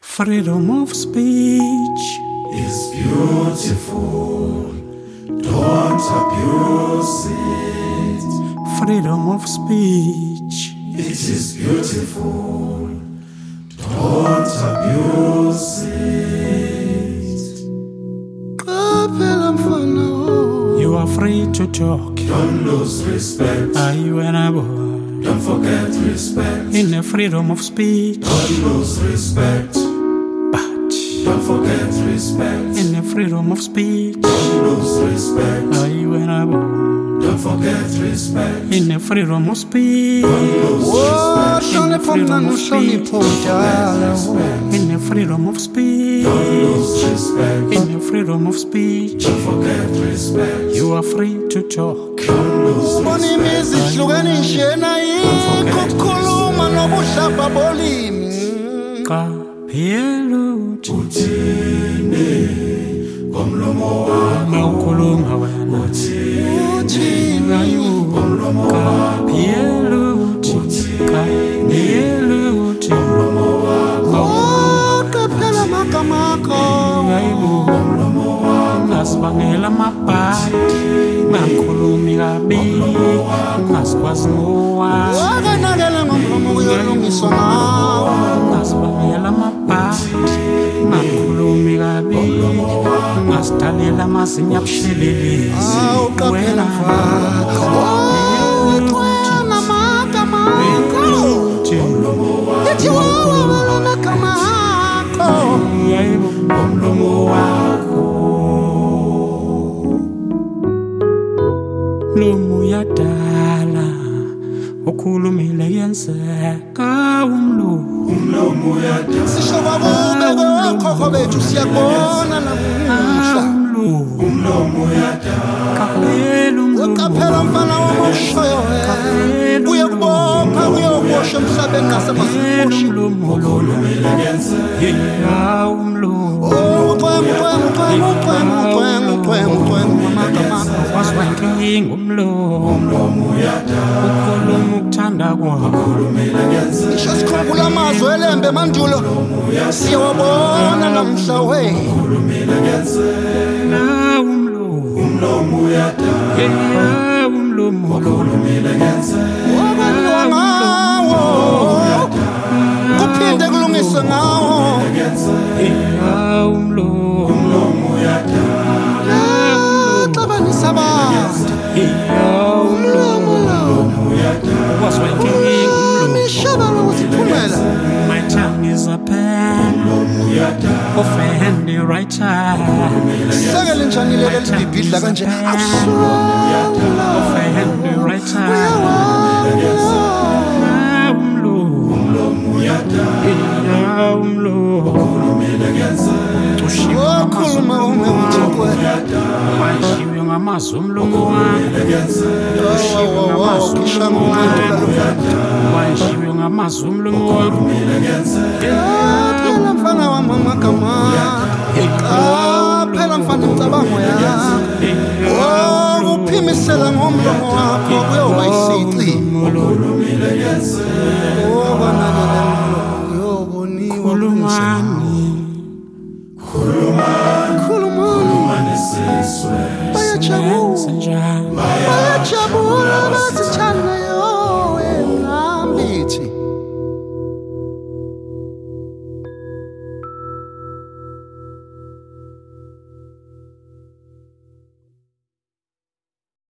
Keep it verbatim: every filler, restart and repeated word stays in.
Freedom of speech is beautiful. Don't abuse it. Freedom of speech. It is beautiful. Don't abuse it. You are free to talk. Don't lose respect. Are you an abo? Don't forget respect. In the freedom of speech. Don't lose respect. But Don't forget respect. in the freedom of speech. Don't lose respect. Are you an abo? Don't forget respect. In the freedom of speech. Don't lose respect. In the freedom of speech. Respect. In the freedom of speech. Don't lose respect. In the freedom of speech. Don't forget respect. You are free to talk. Don't lose Kapheluthi Uthini ngomlomo wakho. mawukhuluma wena Uthini ngomlomo wakho. Kapheluthi Kapheluthi Ngomlomo wakho. Qaphela magama akho ngomlomo wakho ngasibangela amabhadi ngakhulumi kabi ngasikwazi ngowazi wakanakela ngomlomo kuyolungiswa ngawo ngasibangela amabhadi ngakhulumi kabi ngasitalela amazinyo abushelelezi awu qaphela mfana wena magama akho lithi wawa magama akho yebo ngomlomo wakho mlomo yadala ukhulumile yenzeka umlomo Umlomo yadala. sisho babube kokhokho bethu siyabona namuhla umlomo Umlomo yadala. kaphela umlomo qaphela mfana wamoshoyo wena uyakubopha uyobosha emhlabeni nasemaziboshi umlomo lona yeah umlomo uqwem uqwem uqwem uqwem uqwem uqwem uqwem magama akho waswankinga umlomo Umlomo yadala. ukhuluma ukuthanda kwakho isho sikhumbula amazwi elembe mandulo siyawabona namhla we na umlomo Umlomo yadala. yeah umlomo lona wabanwa ngawo kuphinde kulungiswe ngawo yeah umlomo Umlomo yadala. xabanisa abantu yeah umlomo waswankinga umlomo mishabalo uziphumela my tongue is a pen of a handy writer sekele njani leli libhidla kanje akuswala of a handy writer wakhuluma ume uthukwe washiwe ngamazwi omlomo wakho kishanga umqedula washiwe ngamazwi omlomo wakho phela mfana wami amagama phela mfana imicabango yakho ukuphimisela ngomlomo wakho kuyoba isici Ukhulumile ngenze. obanakele ngomlomo uyoboniwa khuluma